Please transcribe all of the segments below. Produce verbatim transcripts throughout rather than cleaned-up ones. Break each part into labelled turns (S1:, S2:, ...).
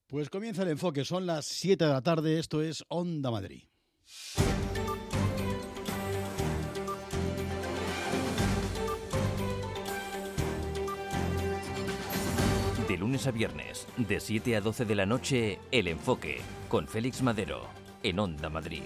S1: Pues comienza el enfoque, son las siete de la tarde, esto es Onda Madrid.
S2: De lunes a viernes, de siete a doce de la noche, El Enfoque, con Félix Madero, en Onda Madrid.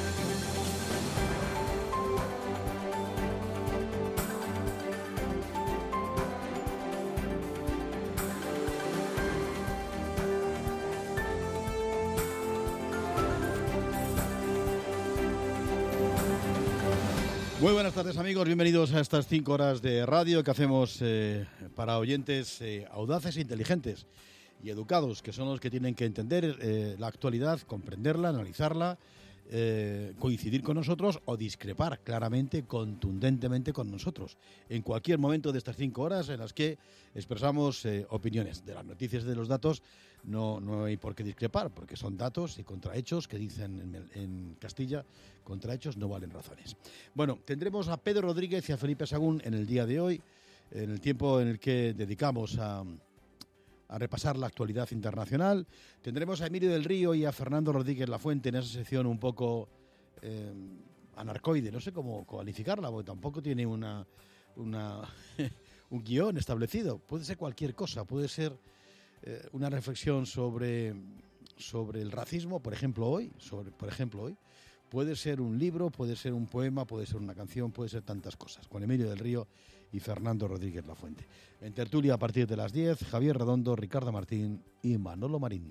S1: Muy buenas tardes, amigos, bienvenidos a estas cinco horas de radio que hacemos eh, para oyentes eh, audaces, inteligentes y educados, que son los que tienen que entender eh, la actualidad, comprenderla, analizarla, eh, coincidir con nosotros o discrepar claramente, contundentemente con nosotros, en cualquier momento de estas cinco horas en las que expresamos eh, opiniones. De las noticias y de los datos no, no hay por qué discrepar, porque son datos y contrahechos que dicen en, en Castilla, contrahechos no valen razones. Bueno, tendremos a Pedro Rodríguez y a Felipe Sagún en el día de hoy, en el tiempo en el que dedicamos a... a repasar la actualidad internacional. Tendremos a Emilio del Río y a Fernando Rodríguez Lafuente en esa sección un poco eh, anarcoide, no sé cómo calificarla, porque tampoco tiene una, una un guión establecido. Puede ser cualquier cosa, puede ser eh, una reflexión sobre, sobre el racismo, por ejemplo hoy, sobre, por ejemplo hoy. Puede ser un libro, puede ser un poema, puede ser una canción, puede ser tantas cosas. Con Emilio del Río y Fernando Rodríguez Lafuente. En tertulia a partir de las diez, Javier Redondo, Ricardo Martín y Manolo Marín.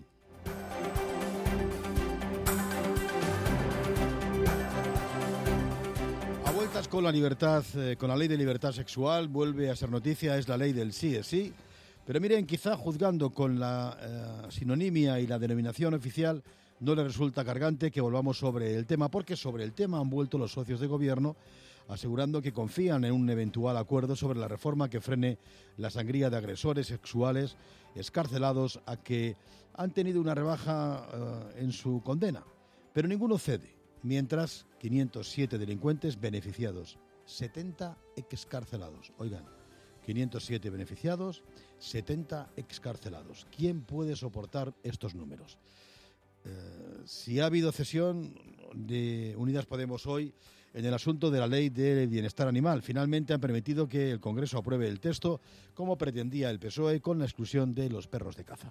S1: A vueltas con la libertad, eh, con la ley de libertad sexual, vuelve a ser noticia, es la ley del sí es sí. Pero miren, quizá juzgando con la eh, sinonimia y la denominación oficial, no le resulta cargante que volvamos sobre el tema, porque sobre el tema han vuelto los socios de gobierno, asegurando que confían en un eventual acuerdo sobre la reforma que frene la sangría de agresores sexuales excarcelados a que han tenido una rebaja uh, en su condena. Pero ninguno cede, mientras quinientos siete delincuentes beneficiados, setenta excarcelados. Oigan, quinientos siete beneficiados, setenta excarcelados. ¿Quién puede soportar estos números? Eh, si ha habido cesión de Unidas Podemos hoy en el asunto de la ley de bienestar animal, finalmente han permitido que el Congreso apruebe el texto como pretendía el P S O E, con la exclusión de los perros de caza.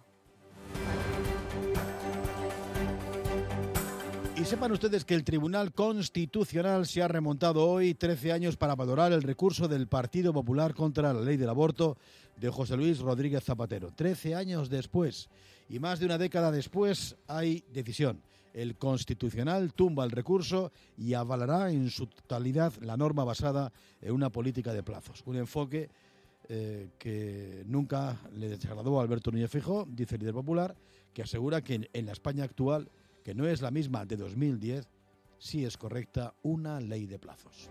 S1: Y sepan ustedes que el Tribunal Constitucional se ha remontado hoy trece años para valorar el recurso del Partido Popular contra la ley del aborto de José Luis Rodríguez Zapatero. trece años después y más de una década después hay decisión. El Constitucional tumba el recurso y avalará en su totalidad la norma basada en una política de plazos. Un enfoque eh, que nunca le desagradó a Alberto Núñez Feijóo, dice el líder popular, que asegura que en, en la España actual, que no es la misma de dos mil diez, sí es correcta una ley de plazos.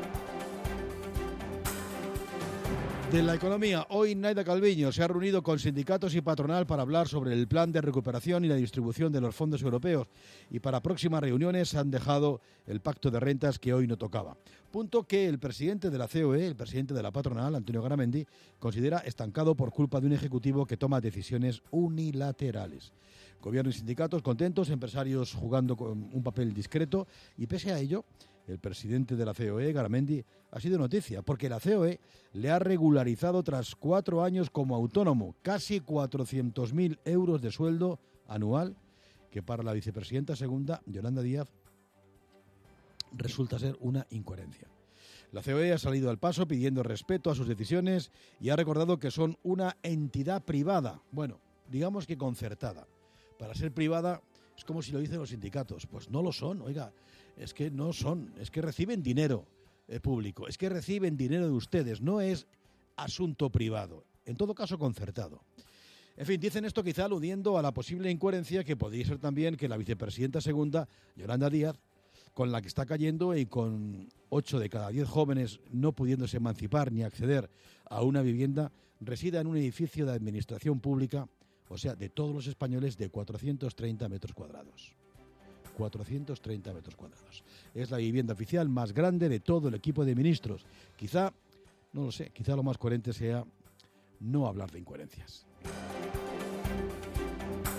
S1: De la economía, hoy Naida Calviño se ha reunido con sindicatos y patronal para hablar sobre el plan de recuperación y la distribución de los fondos europeos, y para próximas reuniones han dejado el pacto de rentas que hoy no tocaba. Punto que el presidente de la C O E, el presidente de la patronal, Antonio Garamendi, considera estancado por culpa de un ejecutivo que toma decisiones unilaterales. Gobierno y sindicatos contentos, empresarios jugando con un papel discreto, y pese a ello, el presidente de la C O E, Garamendi, ha sido noticia, porque la C O E le ha regularizado tras cuatro años como autónomo, casi cuatrocientos mil euros de sueldo anual, que para la vicepresidenta segunda, Yolanda Díaz, resulta ser una incoherencia. La C O E ha salido al paso pidiendo respeto a sus decisiones y ha recordado que son una entidad privada, bueno, digamos que concertada. Para ser privada es como si lo dicen los sindicatos, pues no lo son, oiga, es que no son, es que reciben dinero eh, público, es que reciben dinero de ustedes, no es asunto privado, en todo caso concertado. En fin, dicen esto quizá aludiendo a la posible incoherencia que podría ser también que la vicepresidenta segunda, Yolanda Díaz, con la que está cayendo y con ocho de cada diez jóvenes no pudiéndose emancipar ni acceder a una vivienda, resida en un edificio de administración pública, o sea, de todos los españoles, de cuatrocientos treinta metros cuadrados. cuatrocientos treinta metros cuadrados. Es la vivienda oficial más grande de todo el equipo de ministros. Quizá, no lo sé, quizá lo más coherente sea no hablar de incoherencias.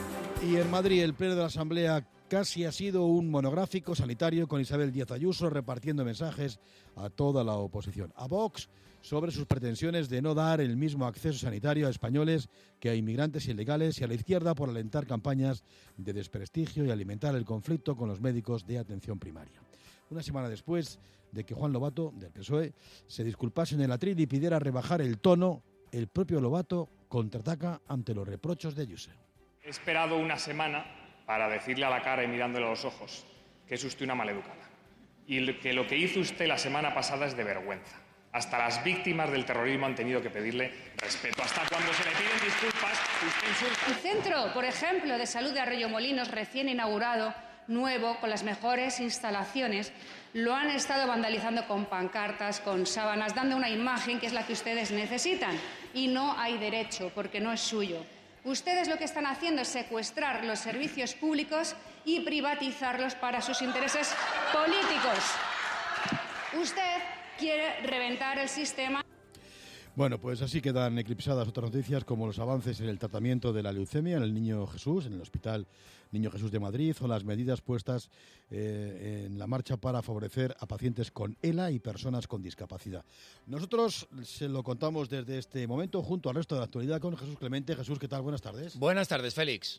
S1: Y en Madrid el pleno de la Asamblea casi ha sido un monográfico sanitario con Isabel Díaz Ayuso repartiendo mensajes a toda la oposición. A Vox sobre sus pretensiones de no dar el mismo acceso sanitario a españoles que a inmigrantes ilegales, y a la izquierda por alentar campañas de desprestigio y alimentar el conflicto con los médicos de atención primaria. Una semana después de que Juan Lobato, del P S O E, se disculpase en el atril y pidiera rebajar el tono, el propio Lobato contraataca ante los reprochos de Ayuso.
S3: He esperado una semana para decirle a la cara y mirándole a los ojos que es usted una maleducada y que lo que hizo usted la semana pasada es de vergüenza. Hasta las víctimas del terrorismo han tenido que pedirle respeto. Hasta cuando se le piden disculpas, usted insulta.
S4: El centro, por ejemplo, de salud de Arroyomolinos, recién inaugurado, nuevo, con las mejores instalaciones, lo han estado vandalizando con pancartas, con sábanas, dando una imagen que es la que ustedes necesitan. Y no hay derecho, porque no es suyo. Ustedes lo que están haciendo es secuestrar los servicios públicos y privatizarlos para sus intereses políticos. Usted quiere reventar el sistema.
S1: Bueno, pues así quedan eclipsadas otras noticias como los avances en el tratamiento de la leucemia en el Niño Jesús, en el Hospital Niño Jesús de Madrid, o las medidas puestas eh, en la marcha para favorecer a pacientes con ELA y personas con discapacidad. Nosotros se lo contamos desde este momento junto al resto de la actualidad con Jesús Clemente. Jesús, ¿qué tal? Buenas tardes.
S5: Buenas tardes, Félix.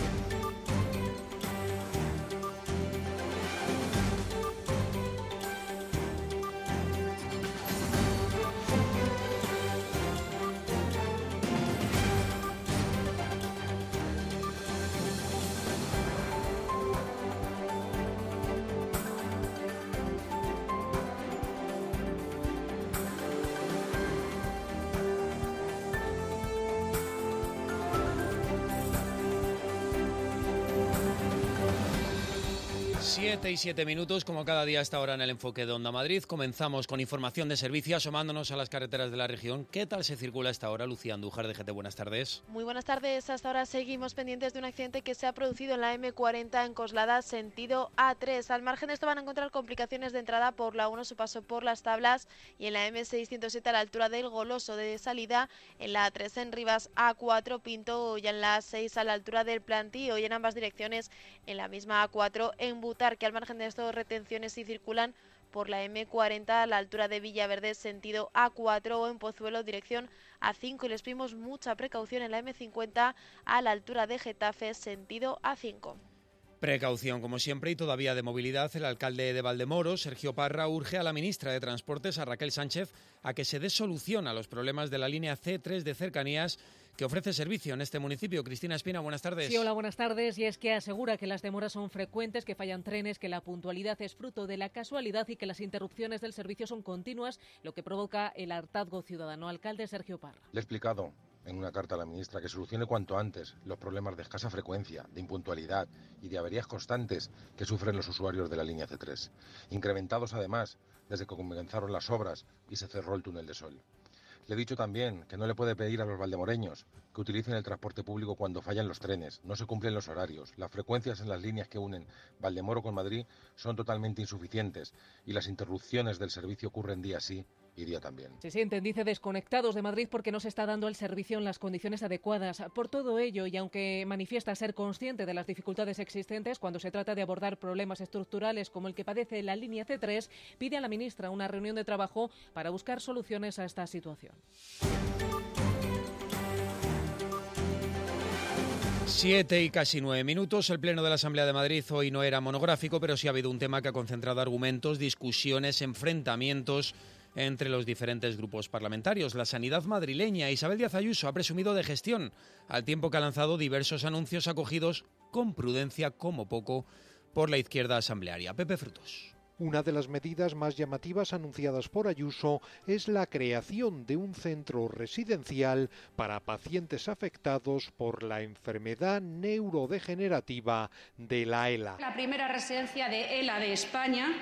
S5: Siete y siete minutos, como cada día a esta hora en el Enfoque de Onda Madrid. Comenzamos con información de servicio, asomándonos a las carreteras de la región. ¿Qué tal se circula a esta hora? Lucía Andújar, de G T, buenas tardes.
S6: Muy buenas tardes. Hasta ahora seguimos pendientes de un accidente que se ha producido en la eme cuarenta en Coslada, sentido A tres. Al margen de esto van a encontrar complicaciones de entrada por la uno, su paso por Las Tablas, y en la eme seiscientos siete a la altura del Goloso de salida, en la A tres en Rivas, A cuatro Pinto, y en la A seis a la altura del Plantío, y en ambas direcciones en la misma A cuatro en Butar, que al margen de esto retenciones sí circulan por la eme cuarenta a la altura de Villaverde, sentido A cuatro, o en Pozuelo, dirección A cinco, y les pedimos mucha precaución en la eme cincuenta a la altura de Getafe, sentido A cinco.
S5: Precaución, como siempre, y todavía de movilidad. El alcalde de Valdemoro, Sergio Parra, urge a la ministra de Transportes, a Raquel Sánchez, a que se dé solución a los problemas de la línea ce tres de cercanías que ofrece servicio en este municipio. Cristina Espina, buenas tardes.
S7: Sí, hola, buenas tardes. Y es que asegura que las demoras son frecuentes, que fallan trenes, que la puntualidad es fruto de la casualidad y que las interrupciones del servicio son continuas, lo que provoca el hartazgo ciudadano. Alcalde Sergio Parra.
S8: Le he explicado en una carta a la ministra que solucione cuanto antes los problemas de escasa frecuencia, de impuntualidad y de averías constantes que sufren los usuarios de la línea ce tres, incrementados además desde que comenzaron las obras y se cerró el túnel de Sol. Le he dicho también que no le puede pedir a los valdemoreños que utilicen el transporte público cuando fallan los trenes, no se cumplen los horarios, las frecuencias en las líneas que unen Valdemoro con Madrid son totalmente insuficientes y las interrupciones del servicio ocurren día sí y día también.
S7: Se sienten, dice, desconectados de Madrid porque no se está dando el servicio en las condiciones adecuadas. Por todo ello, y aunque manifiesta ser consciente de las dificultades existentes cuando se trata de abordar problemas estructurales como el que padece la línea ce tres, pide a la ministra una reunión de trabajo para buscar soluciones a esta situación.
S5: Siete y casi nueve minutos. El Pleno de la Asamblea de Madrid hoy no era monográfico, pero sí ha habido un tema que ha concentrado argumentos, discusiones, enfrentamientos entre los diferentes grupos parlamentarios. La sanidad madrileña. Isabel Díaz Ayuso ha presumido de gestión, al tiempo que ha lanzado diversos anuncios acogidos con prudencia, como poco, por la izquierda asamblearia. Pepe Frutos.
S9: Una de las medidas más llamativas anunciadas por Ayuso es la creación de un centro residencial para pacientes afectados por la enfermedad neurodegenerativa de la ELA.
S4: La primera residencia de ELA de España,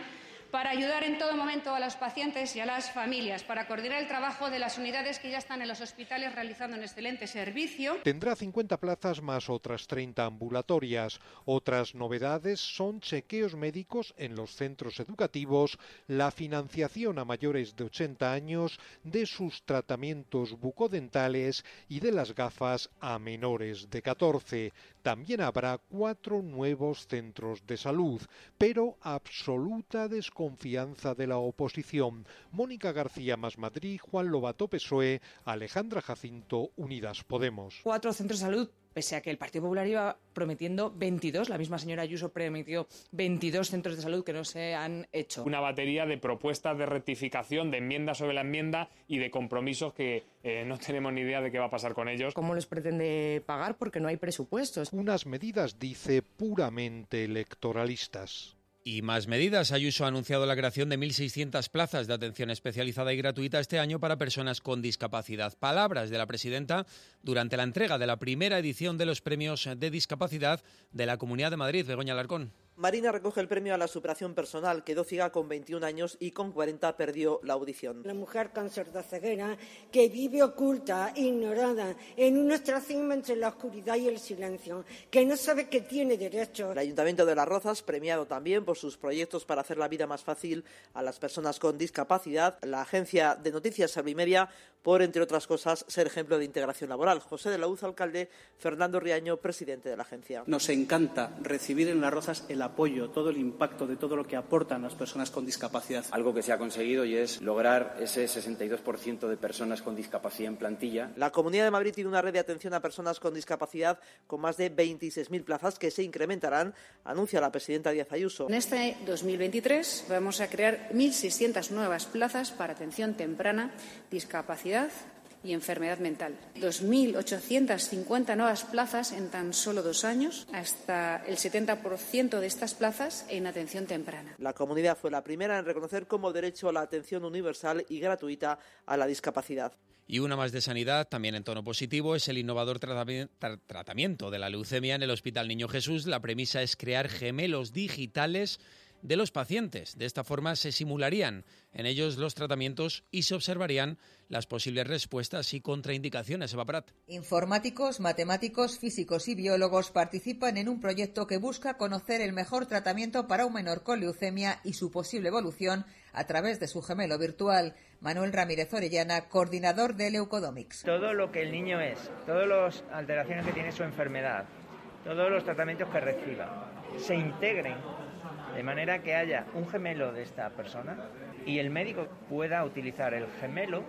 S4: para ayudar en todo momento a los pacientes y a las familias, para coordinar el trabajo de las unidades que ya están en los hospitales realizando un excelente servicio.
S9: Tendrá cincuenta plazas más otras treinta ambulatorias. Otras novedades son chequeos médicos en los centros educativos, la financiación a mayores de ochenta años de sus tratamientos bucodentales y de las gafas a menores de catorce. También habrá cuatro nuevos centros de salud, pero absoluta desconfianza de la oposición. Mónica García Más Madrid, Juan Lobato P S O E, Alejandra Jacinto, Unidas Podemos.
S10: Cuatro centros de salud, pese a que el Partido Popular iba prometiendo veintidós, la misma señora Ayuso prometió veintidós centros de salud que no se han hecho.
S3: Una batería de propuestas de rectificación, de enmienda sobre la enmienda y de compromisos que eh, no tenemos ni idea de qué va a pasar con ellos.
S10: ¿Cómo les pretende pagar? Porque no hay presupuestos.
S9: Unas medidas, dice, puramente electoralistas.
S5: Y más medidas. Ayuso ha anunciado la creación de mil seiscientas plazas de atención especializada y gratuita este año para personas con discapacidad. Palabras de la presidenta durante la entrega de la primera edición de los premios de discapacidad de la Comunidad de Madrid. Begoña Alarcón.
S11: Marina recoge el premio a la superación personal. Quedó ciega con veintiún años y con cuarenta perdió la audición.
S12: La mujer con sordoceguera que vive oculta, ignorada, en un ostracismo entre la oscuridad y el silencio, que no sabe que tiene derechos.
S11: El Ayuntamiento de Las Rozas, premiado también por sus proyectos para hacer la vida más fácil a las personas con discapacidad. La agencia de noticias Servimedia, por, entre otras cosas, ser ejemplo de integración laboral. José de la Uz, alcalde. Fernando Riaño, presidente de la agencia.
S13: Nos encanta recibir en Las Rozas el apoyo, todo el impacto de todo lo que aportan las personas con discapacidad.
S14: Algo que se ha conseguido y es lograr ese sesenta y dos por ciento de personas con discapacidad en plantilla.
S11: La Comunidad de Madrid tiene una red de atención a personas con discapacidad con más de veintiséis mil plazas que se incrementarán, anuncia la presidenta Díaz Ayuso.
S4: En este dos mil veintitrés vamos a crear mil seiscientas nuevas plazas para atención temprana, discapacidad y enfermedad mental. dos mil ochocientas cincuenta nuevas plazas en tan solo dos años, hasta el setenta por ciento de estas plazas en atención temprana.
S11: La comunidad fue la primera en reconocer como derecho a la atención universal y gratuita a la discapacidad.
S5: Y una más de sanidad, también en tono positivo, es el innovador tratamiento de la leucemia en el Hospital Niño Jesús. La premisa es crear gemelos digitales de los pacientes. De esta forma se simularían en ellos los tratamientos y se observarían las posibles respuestas y contraindicaciones. Eva Prat.
S15: Informáticos, matemáticos, físicos y biólogos participan en un proyecto que busca conocer el mejor tratamiento para un menor con leucemia y su posible evolución a través de su gemelo virtual. Manuel Ramírez Orellana, coordinador de Leucodomics.
S16: Todo lo que el niño es, todas las alteraciones que tiene su enfermedad, todos los tratamientos que reciba, se integren de manera que haya un gemelo de esta persona y el médico pueda utilizar el gemelo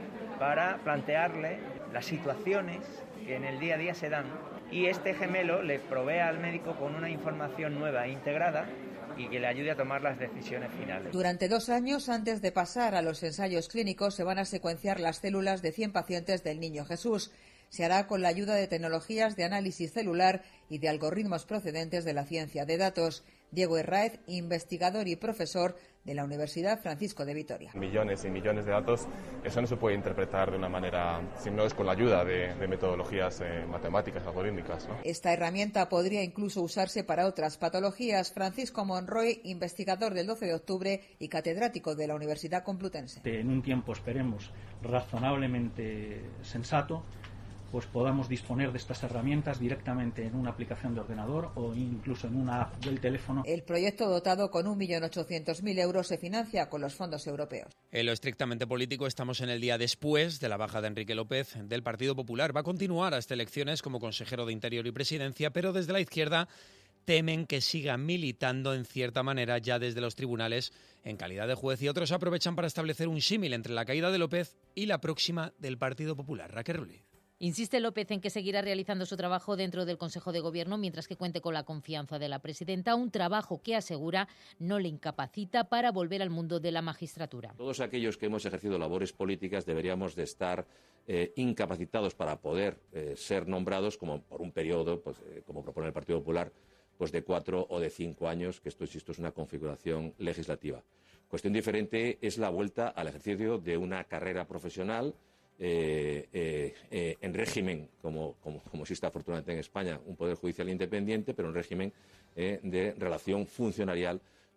S16: para plantearle las situaciones que en el día a día se dan y este gemelo le provea al médico con una información nueva e integrada y que le ayude a tomar las decisiones finales.
S15: Durante dos años, antes de pasar a los ensayos clínicos, se van a secuenciar las células de cien pacientes del Niño Jesús. Se hará con la ayuda de tecnologías de análisis celular y de algoritmos procedentes de la ciencia de datos. Diego Herráez, investigador y profesor de la Universidad Francisco de Vitoria.
S17: Millones y millones de datos, eso no se puede interpretar de una manera, si no es con la ayuda de, de metodologías eh, matemáticas, algorítmicas, ¿no?
S15: Esta herramienta podría incluso usarse para otras patologías. Francisco Monroy, investigador del doce de octubre y catedrático de la Universidad Complutense.
S18: En un tiempo, esperemos, razonablemente sensato, pues podamos disponer de estas herramientas directamente en una aplicación de ordenador o incluso en una app del teléfono.
S15: El proyecto, dotado con un millón ochocientos mil euros, se financia con los fondos europeos.
S5: En lo estrictamente político, estamos en el día después de la baja de Enrique López del Partido Popular. Va a continuar hasta elecciones como consejero de Interior y Presidencia, pero desde la izquierda temen que siga militando en cierta manera ya desde los tribunales en calidad de juez, y otros aprovechan para establecer un símil entre la caída de López y la próxima del Partido Popular. Raquel Rulli.
S19: Insiste López en que seguirá realizando su trabajo dentro del Consejo de Gobierno mientras que cuente con la confianza de la presidenta, un trabajo que asegura no le incapacita para volver al mundo de la magistratura.
S20: Todos aquellos que hemos ejercido labores políticas deberíamos de estar eh, incapacitados para poder eh, ser nombrados como por un periodo, pues, eh, como propone el Partido Popular, pues de cuatro o de cinco años, que esto, insisto, es una configuración legislativa. Cuestión diferente es la vuelta al ejercicio de una carrera profesional Eh, eh, eh, en régimen, como, como, como existe afortunadamente en España, un poder judicial independiente, pero en régimen eh, de relación funcionarial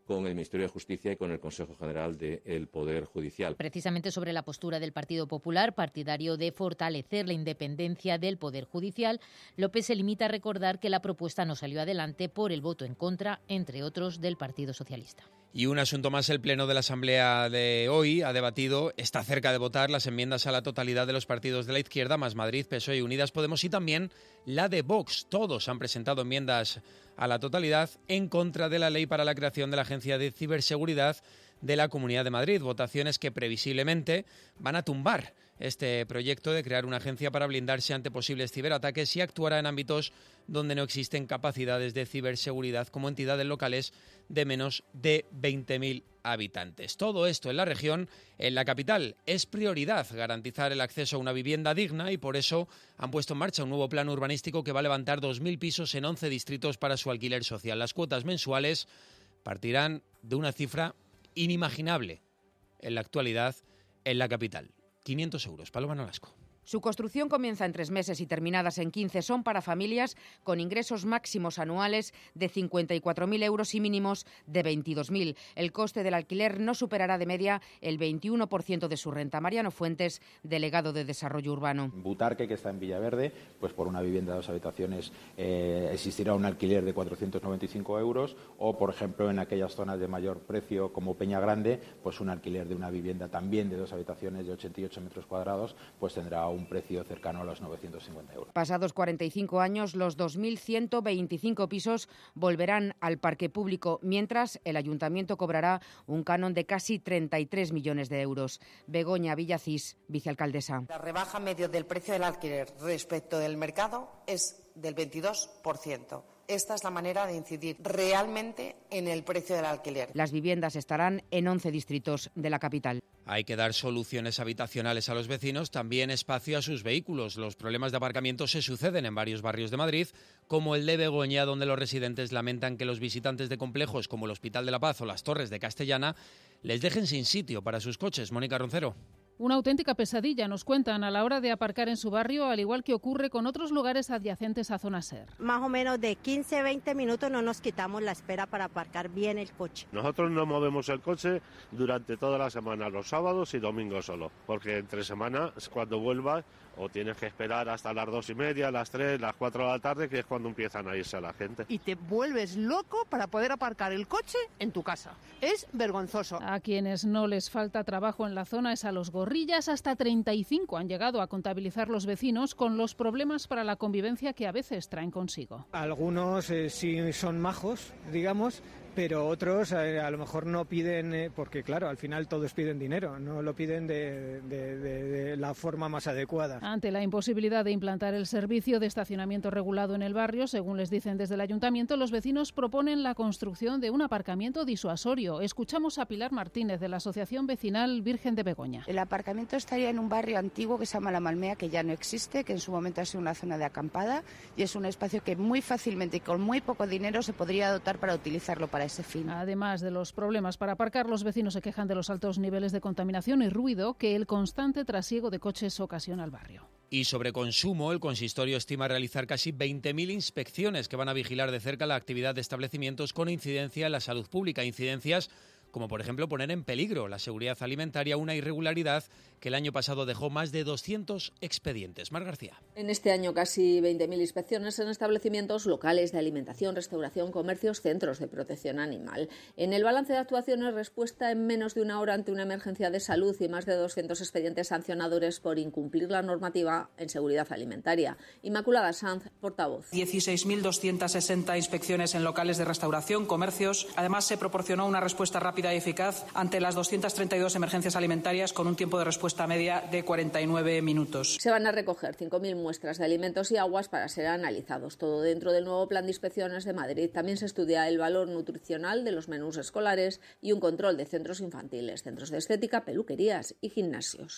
S20: con el Ministerio de Justicia y con el Consejo General del Poder Judicial.
S19: Precisamente sobre la postura del Partido Popular, partidario de fortalecer la independencia del Poder Judicial, López se limita a recordar que la propuesta no salió adelante por el voto en contra, entre otros, del Partido Socialista.
S5: Y un asunto más, el Pleno de la Asamblea de hoy ha debatido, está cerca de votar las enmiendas a la totalidad de los partidos de la izquierda, Más Madrid, P S O E y Unidas Podemos, y también la de Vox. Todos han presentado enmiendas a la totalidad en contra de la ley para la creación de la Agencia de Ciberseguridad de la Comunidad de Madrid. Votaciones que previsiblemente van a tumbar este proyecto de crear una agencia para blindarse ante posibles ciberataques y actuará en ámbitos donde no existen capacidades de ciberseguridad, como entidades locales de menos de veinte mil habitantes. Todo esto en la región, en la capital, es prioridad garantizar el acceso a una vivienda digna y por eso han puesto en marcha un nuevo plan urbanístico que va a levantar dos mil pisos en once distritos para su alquiler social. Las cuotas mensuales partirán de una cifra inimaginable en la actualidad en la capital. quinientos euros. Paloma Nolasco.
S21: Su construcción comienza en tres meses y terminadas en quince. Son para familias con ingresos máximos anuales de cincuenta y cuatro mil euros y mínimos de veintidós mil. El coste del alquiler no superará de media el veintiuno por ciento de su renta. Mariano Fuentes, delegado de Desarrollo Urbano.
S22: Butarque, que está en Villaverde, pues por una vivienda de dos habitaciones eh, existirá un alquiler de cuatrocientos noventa y cinco euros, o por ejemplo en aquellas zonas de mayor precio como Peña Grande, pues un alquiler de una vivienda también de dos habitaciones de ochenta y ocho metros cuadrados, pues tendrá un precio cercano a los novecientos cincuenta euros.
S21: Pasados cuarenta y cinco años, los dos mil ciento veinticinco pisos volverán al parque público, mientras el Ayuntamiento cobrará un canon de casi treinta y tres millones de euros. Begoña Villacís, vicealcaldesa.
S23: La rebaja medio del precio del alquiler respecto del mercado es del veintidós por ciento. Esta es la manera de incidir realmente en el precio del alquiler.
S21: Las viviendas estarán en once distritos de la capital.
S5: Hay que dar soluciones habitacionales a los vecinos, también espacio a sus vehículos. Los problemas de aparcamiento se suceden en varios barrios de Madrid, como el de Begoña, donde los residentes lamentan que los visitantes de complejos como el Hospital de la Paz o las Torres de Castellana les dejen sin sitio para sus coches. Mónica Roncero.
S24: Una auténtica pesadilla, nos cuentan, a la hora de aparcar en su barrio, al igual que ocurre con otros lugares adyacentes a Zona Ser.
S25: Más o menos de quince a veinte minutos no nos quitamos la espera para aparcar bien el coche.
S26: Nosotros no movemos el coche durante toda la semana, los sábados y domingos solo, porque entre semana, cuando vuelvas, o tienes que esperar hasta las dos y media, las tres, las cuatro de la tarde, que es cuando empiezan a irse la gente.
S27: Y te vuelves loco para poder aparcar el coche en tu casa. Es vergonzoso.
S24: A quienes no les falta trabajo en la zona es a los gorrillas. Hasta treinta y cinco han llegado a contabilizar los vecinos con los problemas para la convivencia que a veces traen consigo.
S28: Algunos eh, sí son majos, digamos, pero otros eh, a lo mejor no piden, eh, porque claro, al final todos piden dinero, no lo piden de, de, de, de la forma más adecuada.
S24: Ante la imposibilidad de implantar el servicio de estacionamiento regulado en el barrio, según les dicen desde el ayuntamiento, los vecinos proponen la construcción de un aparcamiento disuasorio. Escuchamos a Pilar Martínez, de la Asociación Vecinal Virgen de Begoña.
S29: El aparcamiento estaría en un barrio antiguo que se llama La Malmea, que ya no existe, que en su momento ha sido una zona de acampada, y es un espacio que muy fácilmente y con muy poco dinero se podría dotar para utilizarlo para ese fin.
S24: Además de los problemas para aparcar, los vecinos se quejan de los altos niveles de contaminación y ruido que el constante trasiego de coches ocasiona al barrio.
S5: Y sobre consumo, el consistorio estima realizar casi veinte mil inspecciones que van a vigilar de cerca la actividad de establecimientos con incidencia en la salud pública. Incidencias como por ejemplo poner en peligro la seguridad alimentaria, una irregularidad que el año pasado dejó más de doscientos expedientes. Mar García.
S30: En este año casi veinte mil inspecciones en establecimientos locales de alimentación, restauración, comercios, centros de protección animal. En el balance de actuaciones, respuesta en menos de una hora ante una emergencia de salud y más de doscientos expedientes sancionadores por incumplir la normativa en seguridad alimentaria. Inmaculada Sanz, portavoz.
S31: dieciséis mil doscientas sesenta inspecciones en locales de restauración, comercios. Además, se proporcionó una respuesta rápida y eficaz ante las doscientas treinta y dos emergencias alimentarias con un tiempo de respuesta media de cuarenta y nueve minutos.
S30: Se van a recoger cinco mil muestras de alimentos y aguas para ser analizados, todo dentro del nuevo plan de inspecciones de Madrid. También se estudia el valor nutricional de los menús escolares y un control de centros infantiles, centros de estética, peluquerías y gimnasios.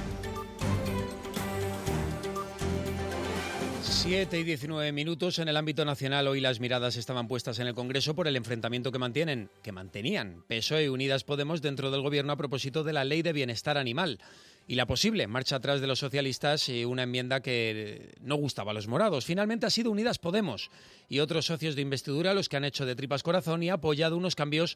S5: siete y diecinueve minutos. En el ámbito nacional, hoy las miradas estaban puestas en el Congreso por el enfrentamiento que mantienen, que mantenían P S O E y Unidas Podemos dentro del Gobierno a propósito de la Ley de Bienestar Animal y la posible marcha atrás de los socialistas y una enmienda que no gustaba a los morados. Finalmente ha sido Unidas Podemos y otros socios de investidura los que han hecho de tripas corazón y apoyado unos cambios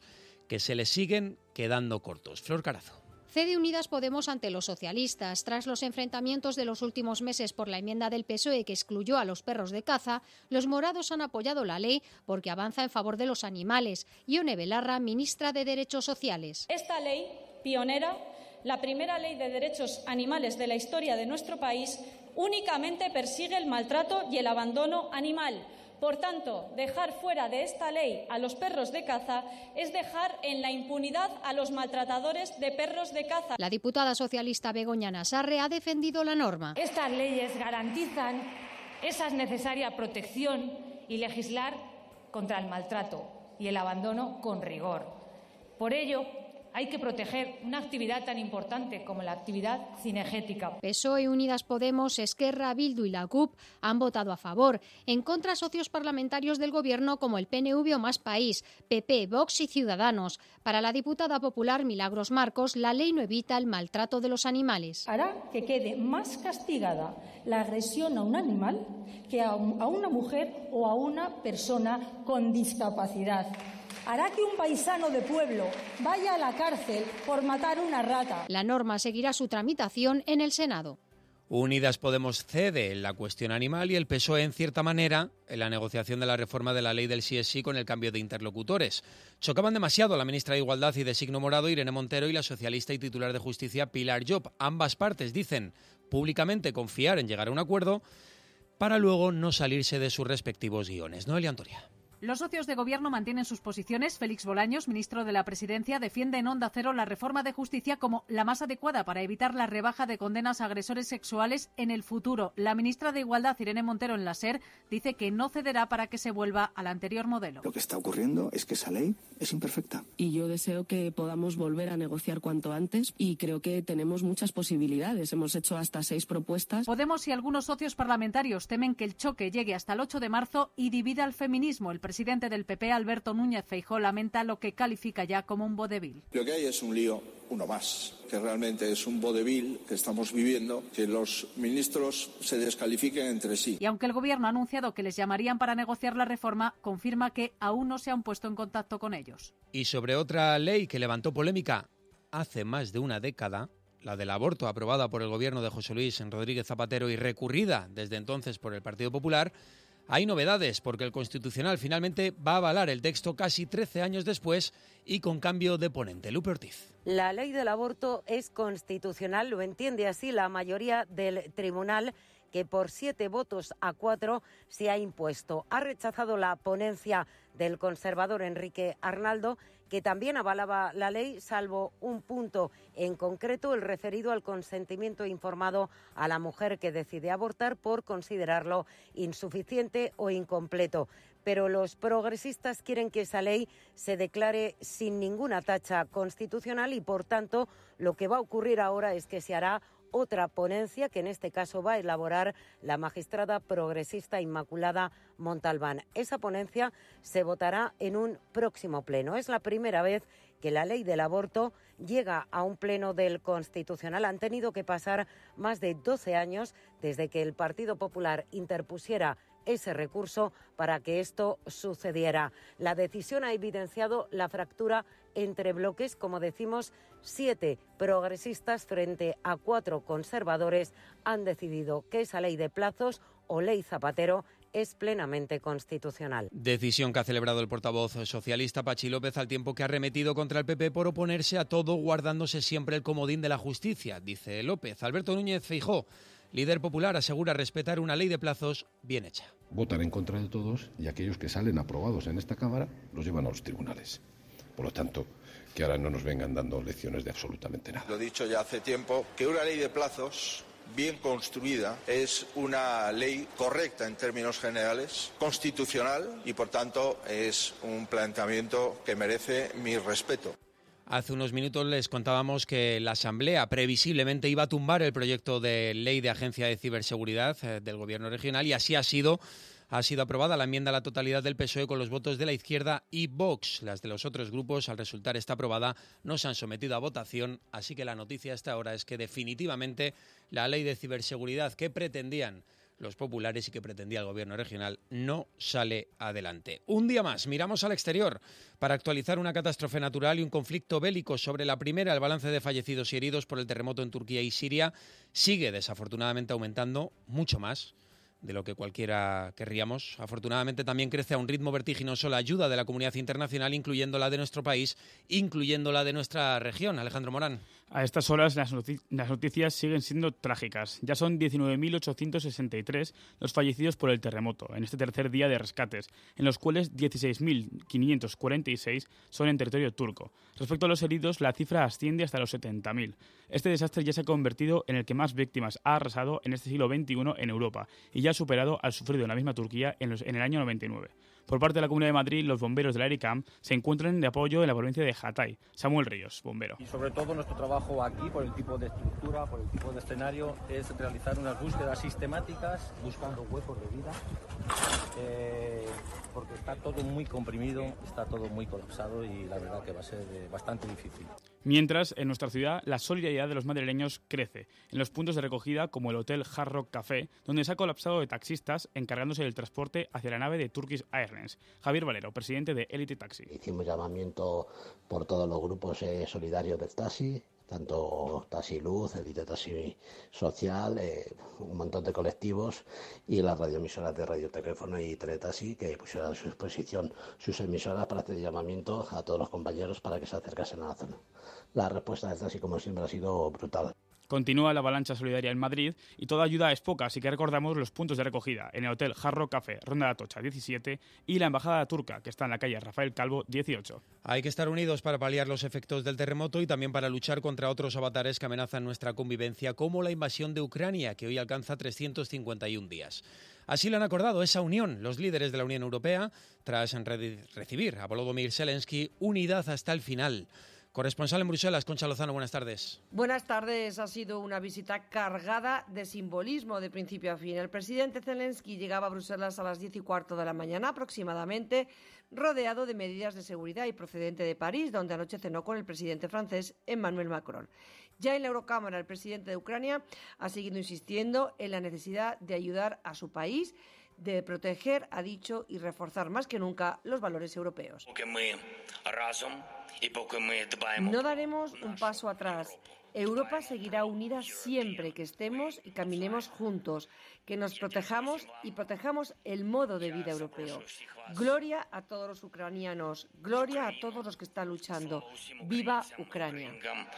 S5: que se les siguen quedando cortos. Flor Carazo.
S1: Cede Unidas Podemos ante los socialistas. Tras los enfrentamientos de los últimos meses por la enmienda del P S O E que excluyó a los perros de caza, los morados han apoyado la ley porque avanza en favor de los animales. Ione Belarra, ministra de Derechos Sociales.
S2: Esta ley, pionera, la primera ley de derechos animales de la historia de nuestro país, únicamente persigue el maltrato y el abandono animal. Por tanto, dejar fuera de esta ley a los perros de caza es dejar en la impunidad a los maltratadores de perros de caza.
S1: La diputada socialista Begoña Nassarre ha defendido la norma.
S3: Estas leyes garantizan esa necesaria protección y legislar contra el maltrato y el abandono con rigor. Por ello, hay que proteger una actividad tan importante como la actividad cinegética.
S1: P S O E, Unidas Podemos, Esquerra, Bildu y la C U P han votado a favor. En contra, socios parlamentarios del Gobierno como el P N V o Más País, P P, Vox y Ciudadanos. Para la diputada popular Milagros Marcos, la ley no evita el maltrato de los animales.
S2: Hará que quede más castigada la agresión a un animal que a, un, a una mujer o a una persona con discapacidad. Hará que un paisano de pueblo vaya a la cárcel por matar una rata.
S1: La norma seguirá su tramitación en el Senado.
S5: Unidas Podemos cede en la cuestión animal y el P S O E, en cierta manera, en la negociación de la reforma de la ley del sí es sí con el cambio de interlocutores. Chocaban demasiado la ministra de Igualdad y de signo morado, Irene Montero, y la socialista y titular de Justicia, Pilar Llop. Ambas partes dicen públicamente confiar en llegar a un acuerdo para luego no salirse de sus respectivos guiones. Noelia Antoria.
S24: Los socios de Gobierno mantienen sus posiciones. Félix Bolaños, ministro de la Presidencia, defiende en Onda Cero la reforma de justicia como la más adecuada para evitar la rebaja de condenas a agresores sexuales en el futuro. La ministra de Igualdad, Irene Montero, en la SER, dice que no cederá para que se vuelva al anterior modelo.
S6: Lo que está ocurriendo es que esa ley es imperfecta.
S7: Y yo deseo que podamos volver a negociar cuanto antes y creo que tenemos muchas posibilidades. Hemos hecho hasta seis propuestas.
S24: Podemos y algunos socios parlamentarios temen que el choque llegue hasta el ocho de marzo y divida al feminismo. El El presidente del P P, Alberto Núñez Feijóo, lamenta lo que califica ya como un vodevil.
S8: Lo que hay es un lío, uno más, que realmente es un vodevil que estamos viviendo, que los ministros se descalifiquen entre sí.
S24: Y aunque el Gobierno ha anunciado que les llamarían para negociar la reforma, confirma que aún no se han puesto en contacto con ellos.
S5: Y sobre otra ley que levantó polémica hace más de una década, la del aborto, aprobada por el Gobierno de José Luis Rodríguez Zapatero y recurrida desde entonces por el Partido Popular, hay novedades porque el Constitucional finalmente va a avalar el texto casi trece años después y con cambio de ponente. Lupe Ortiz.
S9: La ley del aborto es constitucional, lo entiende así la mayoría del tribunal, que por siete votos a cuatro se ha impuesto. Ha rechazado la ponencia del conservador Enrique Arnaldo, que también avalaba la ley, salvo un punto en concreto, el referido al consentimiento informado a la mujer que decide abortar por considerarlo insuficiente o incompleto. Pero los progresistas quieren que esa ley se declare sin ninguna tacha constitucional y, por tanto, lo que va a ocurrir ahora es que se hará otra ponencia que en este caso va a elaborar la magistrada progresista Inmaculada Montalbán. Esa ponencia se votará en un próximo pleno. Es la primera vez que la ley del aborto llega a un pleno del Constitucional. Han tenido que pasar más de doce años desde que el Partido Popular interpusiera ese recurso para que esto sucediera. La decisión ha evidenciado la fractura entre bloques, como decimos, siete progresistas frente a cuatro conservadores han decidido que esa ley de plazos o ley Zapatero es plenamente constitucional.
S5: Decisión que ha celebrado el portavoz socialista Pachi López, al tiempo que ha arremetido contra el P P por oponerse a todo, guardándose siempre el comodín de la justicia, dice López. Alberto Núñez Feijóo, líder popular, asegura respetar una ley de plazos bien hecha.
S10: Votan en contra de todos y aquellos que salen aprobados en esta Cámara los llevan a los tribunales. Por lo tanto, que ahora no nos vengan dando lecciones de absolutamente nada.
S12: Lo he dicho ya hace tiempo, que una ley de plazos bien construida es una ley correcta en términos generales, constitucional y, por tanto, es un planteamiento que merece mi respeto.
S5: Hace unos minutos les contábamos que la Asamblea previsiblemente iba a tumbar el proyecto de ley de Agencia de Ciberseguridad eh, del Gobierno regional y así ha sido. Ha sido aprobada la enmienda a la totalidad del P S O E con los votos de la izquierda y Vox. Las de los otros grupos, al resultar esta aprobada, no se han sometido a votación, así que la noticia hasta ahora es que definitivamente la ley de ciberseguridad que pretendían los populares y que pretendía el gobierno regional, no sale adelante. Un día más, miramos al exterior para actualizar una catástrofe natural y un conflicto bélico. Sobre la primera, el balance de fallecidos y heridos por el terremoto en Turquía y Siria sigue desafortunadamente aumentando mucho más de lo que cualquiera querríamos. Afortunadamente también crece a un ritmo vertiginoso la ayuda de la comunidad internacional, incluyendo la de nuestro país, incluyendo la de nuestra región. Alejandro Morán.
S4: A estas horas las, notic- las noticias siguen siendo trágicas. Ya son diecinueve mil ochocientos sesenta y tres los fallecidos por el terremoto en este tercer día de rescates, en los cuales dieciséis mil quinientos cuarenta y seis son en territorio turco. Respecto a los heridos, la cifra asciende hasta los setenta mil. Este desastre ya se ha convertido en el que más víctimas ha arrasado en este siglo veintiuno en Europa y ya ha superado al sufrido en la misma Turquía en, los, en el año noventa y nueve. Por parte de la Comunidad de Madrid, los bomberos del AERICAM se encuentran de apoyo en la provincia de Hatay. Samuel Ríos, bombero.
S11: Y sobre todo nuestro trabajo aquí, por el tipo de estructura, por el tipo de escenario, es realizar unas búsquedas sistemáticas, buscando huecos de vida, eh, porque está todo muy comprimido, está todo muy colapsado y la verdad que va a ser eh, bastante difícil.
S4: Mientras, en nuestra ciudad, la solidaridad de los madrileños crece. En los puntos de recogida, como el Hotel Hard Rock Café, donde se ha colapsado de taxistas encargándose del transporte hacia la nave de Turkish Airlines. Javier Valero, presidente de Elite Taxi.
S13: Hicimos llamamiento por todos los grupos eh, solidarios del taxi, tanto Taxi Luz, Elite Taxi Social, eh, un montón de colectivos y las radioemisoras de Radio Teléfono y Teletaxi que pusieron a su disposición sus emisoras para hacer llamamiento a todos los compañeros para que se acercasen a la zona. La respuesta del taxi, como siempre, ha sido brutal.
S4: Continúa la avalancha solidaria en Madrid y toda ayuda es poca, así que recordamos los puntos de recogida en el Hotel Hard Rock Café, Ronda de Atocha diecisiete y la Embajada Turca, que está en la calle Rafael Calvo dieciocho.
S5: Hay que estar unidos para paliar los efectos del terremoto y también para luchar contra otros avatares que amenazan nuestra convivencia, como la invasión de Ucrania, que hoy alcanza trescientos cincuenta y uno días. Así lo han acordado esa unión los líderes de la Unión Europea tras re- recibir a Volodymyr Zelensky, unidad hasta el final. Corresponsal en Bruselas, Concha Lozano, buenas tardes.
S14: Buenas tardes. Ha sido una visita cargada de simbolismo de principio a fin. El presidente Zelensky llegaba a Bruselas a las diez y cuarto de la mañana aproximadamente, rodeado de medidas de seguridad y procedente de París, donde anoche cenó con el presidente francés Emmanuel Macron. Ya en la Eurocámara, el presidente de Ucrania ha seguido insistiendo en la necesidad de ayudar a su país, de proteger, ha dicho, y reforzar más que nunca los valores europeos. No daremos un paso atrás. Europa seguirá unida siempre que estemos y caminemos juntos, que nos protejamos y protejamos el modo de vida europeo. Gloria a todos los ucranianos, gloria a todos los que están luchando. ¡Viva Ucrania!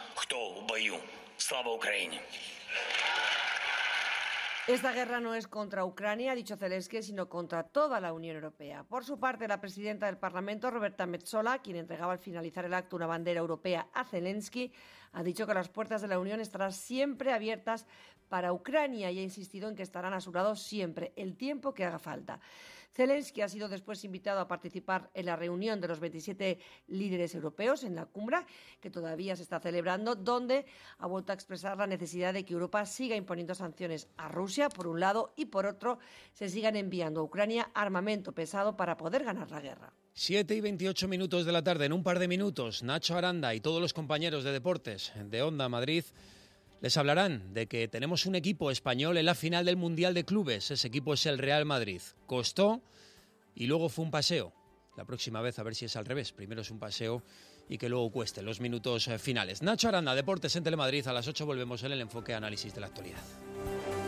S14: Esta guerra no es contra Ucrania, ha dicho Zelensky, sino contra toda la Unión Europea. Por su parte, la presidenta del Parlamento, Roberta Metsola, quien entregaba al finalizar el acto una bandera europea a Zelensky, ha dicho que las puertas de la Unión estarán siempre abiertas para Ucrania y ha insistido en que estarán a su lado siempre, el tiempo que haga falta. Zelensky ha sido después invitado a participar en la reunión de los veintisiete líderes europeos en la cumbre, que todavía se está celebrando, donde ha vuelto a expresar la necesidad de que Europa siga imponiendo sanciones a Rusia, por un lado, y por otro, se sigan enviando a Ucrania armamento pesado para poder ganar la guerra.
S5: siete y veintiocho minutos de la tarde, en un par de minutos, Nacho Aranda y todos los compañeros de deportes de Onda Madrid les hablarán de que tenemos un equipo español en la final del Mundial de Clubes. Ese equipo es el Real Madrid. Costó y luego fue un paseo. La próxima vez a ver si es al revés. Primero es un paseo y que luego cueste los minutos finales. Nacho Aranda, Deportes en Telemadrid. A las ocho volvemos en el enfoque análisis de la actualidad.